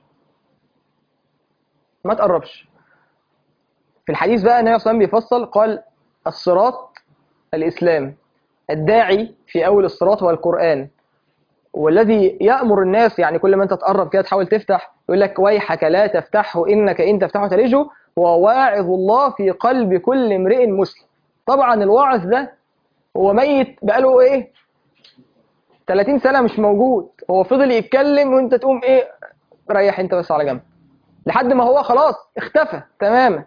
ما تقربش. في الحديث بقى النبي صلى الله عليه وسلم بيفصل قال الصراط الاسلام، الداعي في اول الصراط هو القران، والذي يأمر الناس يعني كل ما انت تقرب كده تحاول تفتح يقول لك ويحك لا تفتحه انك ان تفتحه تلجه وواعظ الله في قلب كل امرئ مسلم. طبعا الواعظ ده هو ميت بقاله ايه ثلاثين سنة مش موجود، هو فضل يتكلم وانت تقوم ايه ريح انت بس على جنب لحد ما هو خلاص اختفى تماما.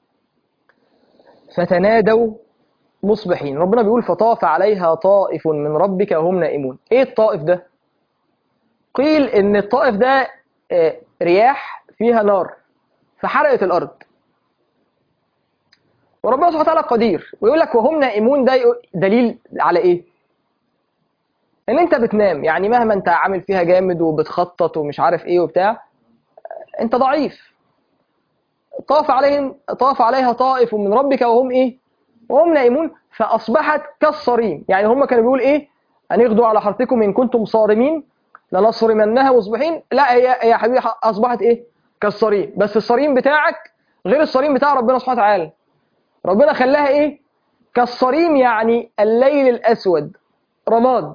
فتنادوا مصبحين. ربنا بيقول فطاف عليها طائف من ربك وهم نائمون. ايه الطائف ده؟ قيل ان الطائف ده آه، رياح فيها نار فحرقت الارض. وربنا سبحانه وتعالى قدير ويقول لك وهم نائمون، ده دليل على ايه؟ ان انت بتنام، يعني مهما انت عامل فيها جامد وبتخطط ومش عارف ايه وبتاع انت ضعيف. طاف عليهم طاف عليها طائف من ربك وهم ايه وهم نائمون فأصبحت كالصريم. يعني هم كانوا بيقول إيه؟ أن يغدوا على حرثكم إن كنتم صارمين لنصرمنها مصبحين. لا، هي هي يا حبيبي أصبحت إيه؟ كالصريم. بس الصريم بتاعك غير الصريم بتاع ربنا سبحانه وتعالى. ربنا خلاها إيه؟ كالصريم، يعني الليل الأسود، رماد.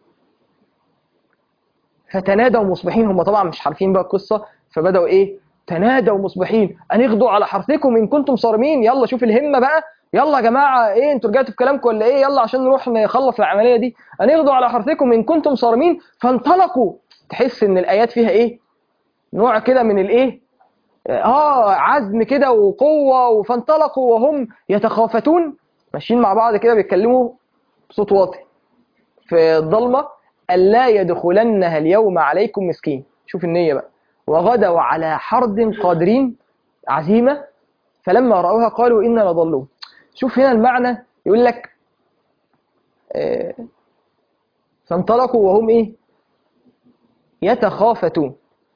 فتنادوا مصبحين. هم طبعا مش عارفين بقى القصة، فبدأوا إيه؟ تنادوا مصبحين أن اغدوا على حرثكم إن كنتم صارمين. يلا شوف الهمة بقى، يلا يا جماعة، إيه أنتوا رجعتوا في كلامكم ولا إيه؟ يلا عشان نروح نخلص العملية دي. أن اغدوا على حرثكم إن كنتم صارمين فانطلقوا. تحس إن الآيات فيها إيه؟ نوع كده من الإيه؟ آه عزم كده وقوة. فانطلقوا وهم يتخافتون، ماشيين مع بعض كده بيتكلموا بصوت واطي في الضلمة. ألا يدخلنها اليوم عليكم مسكين. شوف النية بقى. وغدوا على حرد قادرين، عزيمة. فلما رأوها قالوا إنا لضالون. شوف هنا المعنى، يقول لك آه فانطلقوا وهم إيه؟ يتخافتون.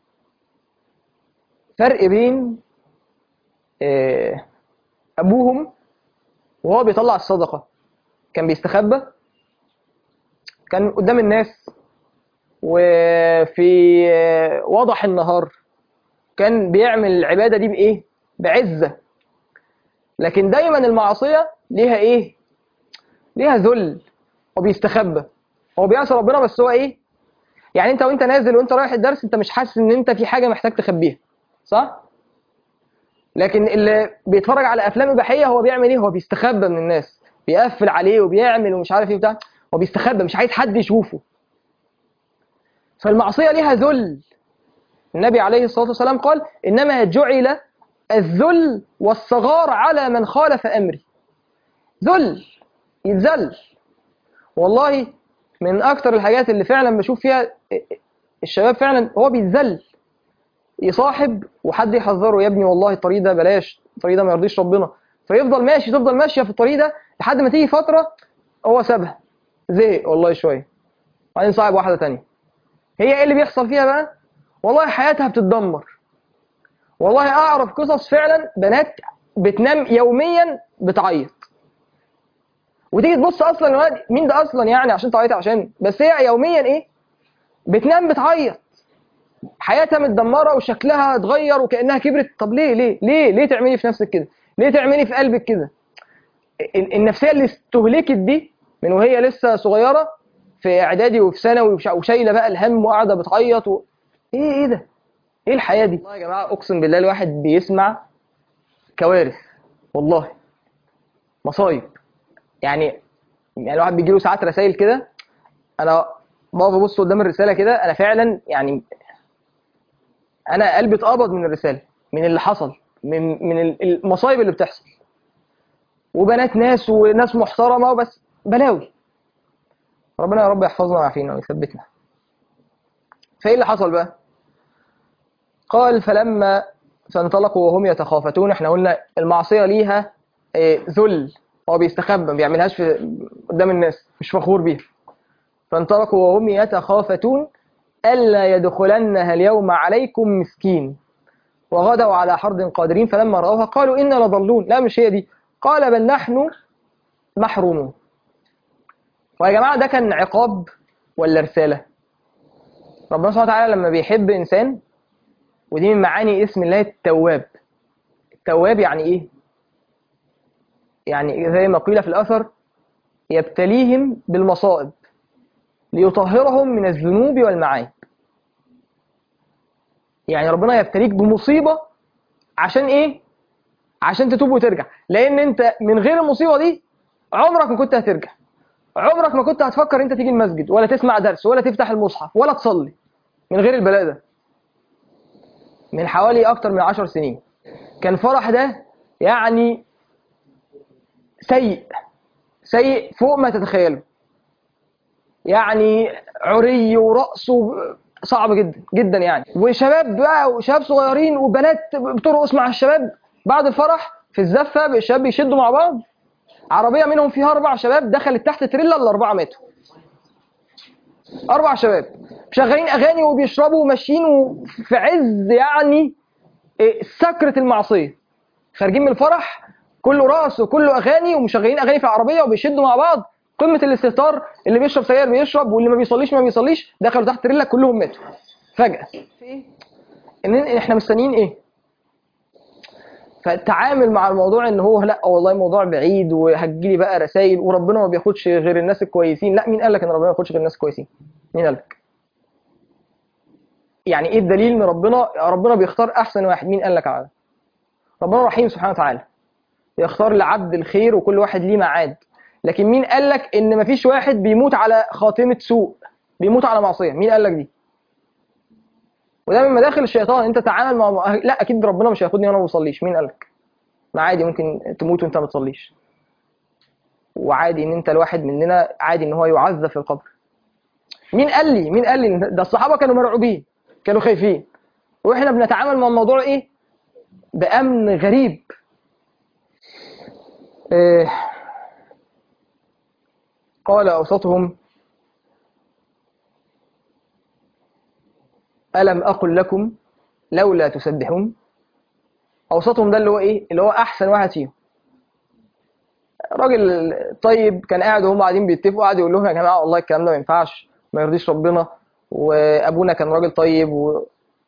فرق بين آه أبوهم وهو بيطلع الصدقة كان بيستخبى، كان قدام الناس وفي آه وضح النهار كان بيعمل العبادة دي بإيه؟ بعزة. لكن دايما المعصية ليها إيه؟ ليها ذل. هو بيستخبى، هو بيعصي ربنا، بس هو إيه؟ يعني أنت وأنت نازل وأنت رايح الدرس أنت مش حاسس إن أنت في حاجة محتاج تخبيها، صح؟ لكن اللي بيتفرج على أفلام إباحية هو بيعمل إيه؟ هو بيستخبى من الناس، بيقفل عليه وبيعمل ومش عارف إيه بتاع. هو بيستخبى، مش عايز حد يشوفه. فالمعصية ليها ذل. النبي عليه الصلاة والسلام قال إنما جعل الذل والصغار على من خالف أمري. ذل، يتذل. والله من أكتر الحاجات اللي فعلا بشوف فيها الشباب فعلا هو بيتذل. يصاحب وحد يحذره، يا ابني والله الطريق ده بلاش، الطريق ده ما يرضيش ربنا. فيفضل ماشي، تفضل ماشية في الطريق ده لحد ما تيجي فترة هو سابها، زهق والله شوية، وبعدين صاحب واحدة تانية. هي ايه اللي بيحصل فيها بقى؟ والله حياتها بتتدمر. والله أعرف قصص فعلا بنات بتنام يوميا بتعيط، وتيجي تبص اصلا الواد مين ده اصلا يعني عشان تعيطي عشان، بس هي يوميا ايه؟ بتنام بتعيط، حياتها متدمره وشكلها اتغير وكانها كبرت. طب ليه ليه ليه ليه تعملي في نفسك كده؟ ليه تعملي في قلبك كده؟ النفسيه اللي استهلكت دي من وهي لسه صغيره في اعدادي وفي ثانوي وشايله بقى الهم وقاعده بتعيط و... ايه ايه ده؟ ايه الحياه دي؟ والله يا جماعه اقسم بالله الواحد بيسمع كوارث، والله مصايب. يعني يعني الواحد بيجي له ساعات رسائل كده، انا بقف ابص قدام الرساله كده، انا فعلا يعني انا قلبي اتقبض من الرساله، من اللي حصل، من من المصايب اللي بتحصل. وبنات ناس وناس محترمه وبس بلاوي. ربنا يا رب يحفظنا ويعافينا ويثبتنا. فايه اللي حصل بقى؟ قال فلما فانطلقوا وهم يتخافتون. احنا قلنا المعصيه ليها إيه؟ ذل. هو بيستخبى، ما بيعملهاش في قدام الناس، مش فخور بيها. فانطلقوا وهم يتخافتون ألا يدخلنها اليوم عليكم مسكين وغدوا على حرد قادرين فلما رأوها قالوا إنا لضالون. لا مش هي دي. قال بل نحن محرومون. ويا جماعة ده كان عقاب ولا رسالة؟ ربنا سبحانه وتعالى لما بيحب إنسان، ودي من معاني اسم الله التواب. التواب يعني إيه؟ يعني زي ما قيل في الأثر يبتليهم بالمصائب ليطهرهم من الذنوب والمعايب. يعني ربنا يبتليك بمصيبة عشان ايه؟ عشان تتوب وترجع. لان انت من غير المصيبة دي عمرك ما كنت هترجع، عمرك ما كنت هتفكر انت تيجي المسجد ولا تسمع درس ولا تفتح المصحف ولا تصلي من غير البلاء ده. من حوالي اكتر من عشر سنين كان فرح ده يعني سيء، سيء فوق ما تتخيله. يعني عري ورقص صعب جدا جدا يعني، وشباب بقى وشباب صغيرين وبنات بترقص مع الشباب. بعد الفرح في الزفه الشباب بيشدوا مع بعض، عربيه منهم فيها اربع شباب دخلت تحت تريلا، الاربعه ماتوا. اربع شباب شغالين اغاني وبيشربوا وماشيين في عز يعني سكره المعصيه، خارجين من الفرح كله رقص وكله اغاني ومشغلين اغاني في العربيه وبيشدوا مع بعض، قمه الاستهتار. اللي بيشرب سجاير بيشرب، واللي ما بيصليش ما بيصليش، دخلوا تحت رجلك كلهم ماتوا فجاه. في ايه؟ ان احنا مستنيين ايه؟ فالتعامل مع الموضوع ان هو لا والله الموضوع بعيد وهتجيلي بقى رسائل وربنا ما بياخدش غير الناس الكويسين. لا، مين قال لك ان ربنا ما بياخدش غير الناس الكويسين؟ مين قال لك؟ يعني ايه الدليل ان ربنا ربنا بيختار احسن واحد؟ مين قال لك على ده؟ ربنا رحيم سبحانه وتعالى، يختار لعبد الخير وكل واحد ليه ميعاد. لكن مين قال لك ان مفيش واحد بيموت على خاتمه سوء، بيموت على معصيه؟ مين قال لك دي؟ وده من مداخل الشيطان. انت تعامل مع لا اكيد ربنا مش هياخدني وانا ما بصليش. مين قال لك؟ ما عادي ممكن تموت وانت ما بتصليش، وعادي ان انت الواحد مننا عادي ان هو يعذب في القبر. مين قال لي؟ مين قال لي؟ ده الصحابه كانوا مرعوبين، كانوا خايفين، واحنا بنتعامل مع الموضوع ايه؟ بامن غريب. إيه؟ قال اوسطهم الم اقل لكم لولا تسبحون. اوسطهم ده اللي هو ايه؟ اللي هو احسن واحد فيهم. راجل طيب كان قاعد وهم قاعدين بيتفقوا، قاعد يقول لهم يا جماعه والله الكلام ده ما ينفعش، ما يرضيش ربنا، وابونا كان راجل طيب و...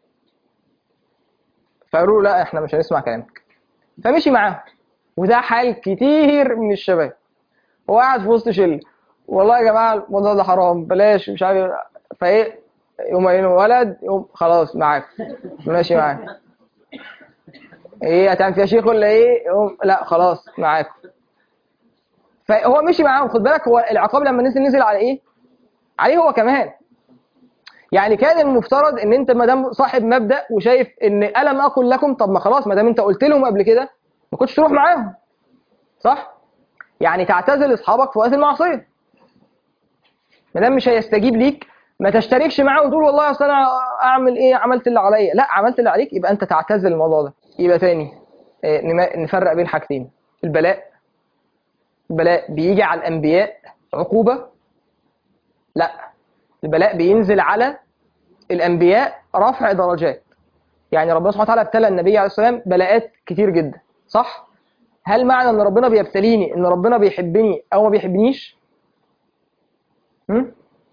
فقالوا له لا احنا مش هنسمع كلامك. فمشي معاهم. وده حال كتير من الشباب. هو قاعد في وسط شله، والله يا جماعه الموضوع ده حرام بلاش مش عارف، فايه يقوم قايل له ولد، يقوم خلاص معاك ماشي معاك. ايه هتعمل فيها شيخ ولا ايه؟ يقوم لا خلاص معاك. فهو مشي معاهم. خد بالك هو العقاب لما نزل نزل على ايه؟ عليه هو كمان. يعني كان المفترض ان انت ما دام صاحب مبدأ وشايف ان الم اقل لكم، طب ما خلاص ما دام انت قلت لهم قبل كده ما كنتش تروح معاهم، صح؟ يعني تعتزل اصحابك في وقت المعصيه. ما دام مش هيستجيب ليك ما تشتركش معاه وتقول والله اصل انا اعمل ايه، عملت اللي عليا. لا، عملت اللي عليك يبقى انت تعتزل الموضوع ده. يبقى تاني آه، نما- نفرق بين حاجتين. البلاء، البلاء بيجي على الانبياء عقوبه؟ لا، البلاء بينزل على الانبياء رفع درجات. يعني ربنا سبحانه وتعالى ابتلى النبي عليه الصلاه والسلام بلاءات كتير جدا، صح؟ هل معنى ان ربنا بيبتليني ان ربنا بيحبني او ما بيحبنيش؟ هم؟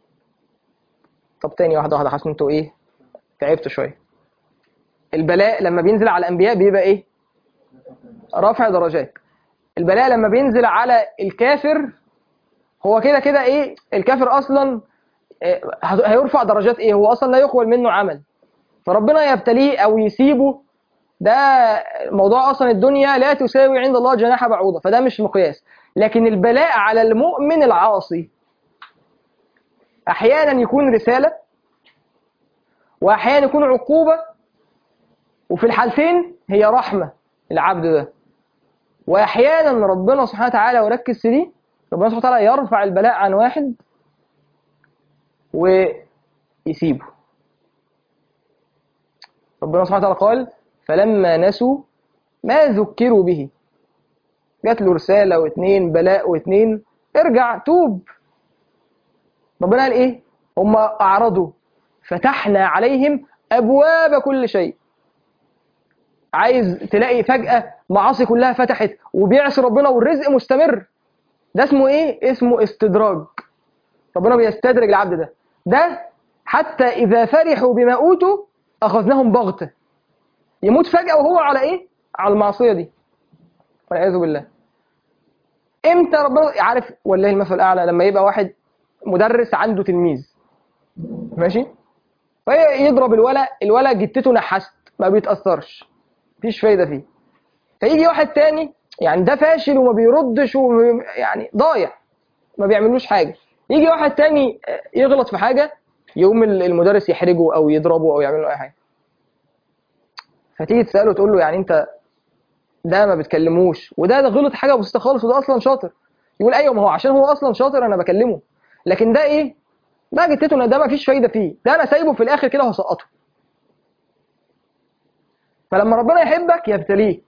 طب تاني واحده واحده، حاسس انتوا ايه تعبتوا شويه. البلاء لما بينزل على الانبياء بيبقى ايه؟ رفع درجات. البلاء لما بينزل على الكافر هو كده كده ايه؟ الكافر اصلا آه، هيرفع درجات ايه؟ هو اصلا لا يقبل منه عمل، فربنا يبتليه او يسيبه. ده موضوع اصلا الدنيا لا تساوي عند الله جناح بعوضه، فده مش مقياس. لكن البلاء على المؤمن العاصي احيانا يكون رساله واحيانا يكون عقوبه، وفي الحالتين هي رحمه العبد ده. واحيانا ربنا سبحانه وتعالى، وركز في دي، ربنا سبحانه وتعالى يرفع البلاء عن واحد ويسيبه. ربنا سبحانه وتعالى قال فلما نسوا ما ذكروا به، جات له رساله واثنين بلاء واثنين ارجع توب. ربنا قال ايه؟ هم اعرضوا فتحنا عليهم ابواب كل شيء. عايز تلاقي فجاه معاصي كلها فتحت وبيعصي ربنا والرزق مستمر، ده اسمه ايه؟ اسمه استدراج. ربنا بيستدرج العبد ده. ده حتى اذا فرحوا بما اوتوا اخذناهم بغته، يموت فجاه وهو على ايه؟ على المعصيه دي والعياذ بالله. امتى ربنا عارف؟ والله المثل الاعلى لما يبقى واحد مدرس عنده تلميذ ماشي، فيضرب الولا، الولا جتته نحست ما بيتاثرش، مفيش فايده فيه. فيجي واحد تاني يعني ده فاشل وما بيردش ويعني ضايع ما بيعملوش حاجه، يجي واحد تاني يغلط في حاجه يقوم المدرس يحرجه او يضربه او يعمل له اي حاجه. فتيجي تساله تقول له يعني انت ده ما بتكلموش وده ده غلط حاجه بسيطه خالص وده اصلا شاطر، يقول ايوه ما هو عشان هو اصلا شاطر انا بكلمه، لكن ده ايه؟ ده جتته ده ما فيش فايده فيه، ده انا سايبه في الاخر كده وهسقطه. فلما ربنا يحبك يبتليك،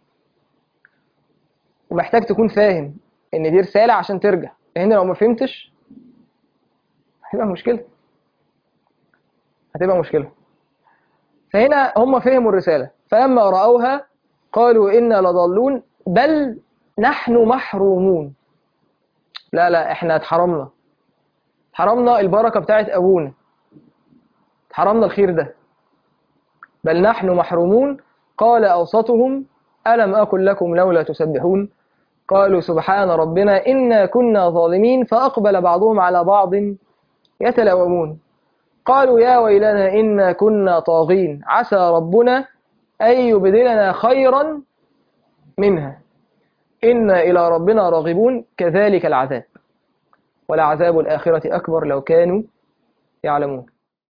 ومحتاج تكون فاهم ان دي رساله عشان ترجع، لان لو ما فهمتش هتبقى مشكله، هتبقى مشكله. فهنا هم فهموا الرساله، فلما راوها قالوا انا لضالون. بل نحن محرومون. لا لا احنا اتحرمنا، اتحرمنا البركة بتاعت أبونا، اتحرمنا الخير ده. بل نحن محرومون. قال أوسطهم ألم أقل لكم لولا تسبحون قالوا سبحان ربنا إنا كنا ظالمين فأقبل بعضهم على بعض يتلاومون قالوا يا ويلنا إنا كنا طاغين عسى ربنا أن يبدلنا خيرا منها إنا إلى ربنا راغبون كذلك العذاب ولعذاب الآخرة أكبر لو كانوا يعلمون.